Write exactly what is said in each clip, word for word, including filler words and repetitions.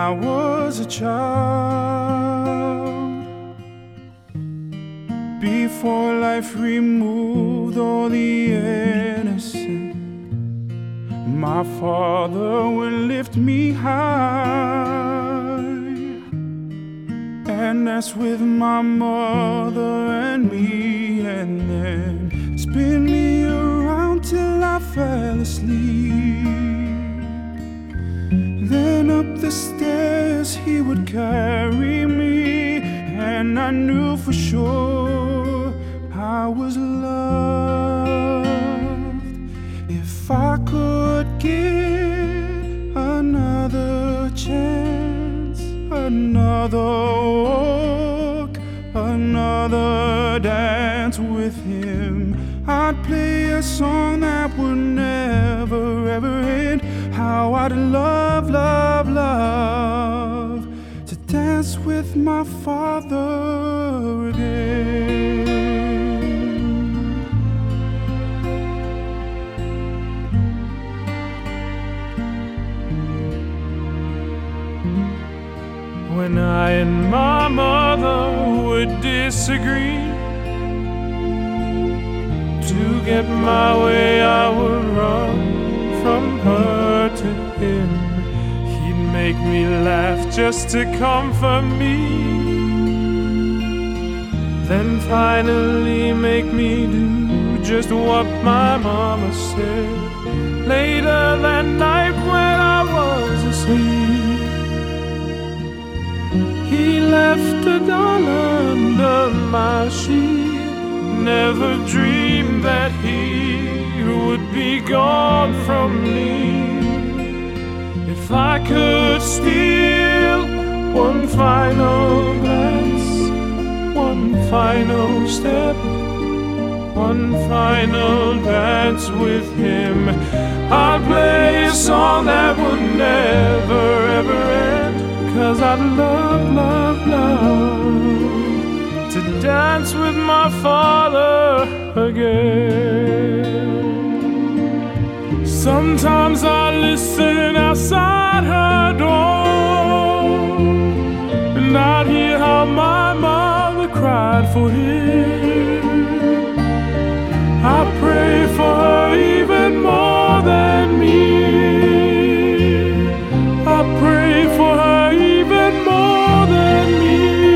I was a child, before life removed all the innocent, my Father would lift me high, and that's with my mother and me, and then spin me around till I fell asleep. Then up the stairs he would carry me, and I knew for sure I was loved. If I could get another chance, another walk, another dance with him, I'd play a song that would never ever end. How I'd love, love, love to dance with my Father again. When I and my mother would disagree, to get my way I would run from her to him. He'd make me laugh just to comfort me, then finally make me do just what my mama said. Later that night when I was asleep, he left a dollar under my sheet. Never dreamed that he would be gone from me. If I could steal one final glance, one final step, one final dance with him, I'd play a song that would never ever end. 'Cause I'd love, love, love to dance with my Father again. Sometimes I listen outside her door, and I'd hear how my mother cried for him. I pray for her even more than me. I pray for her even more than me.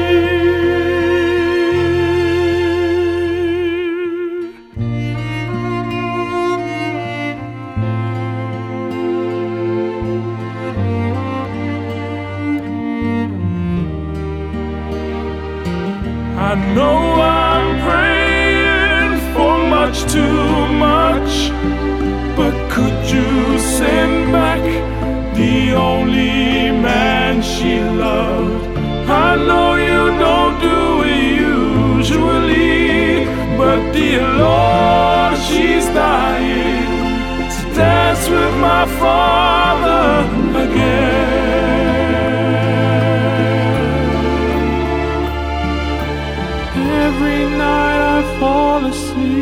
I know I'm praying for much too much, but could you send back the only man she loved? I know you don't do it usually, but dear Lord, she's dying to dance with my Father again. Every night I fall asleep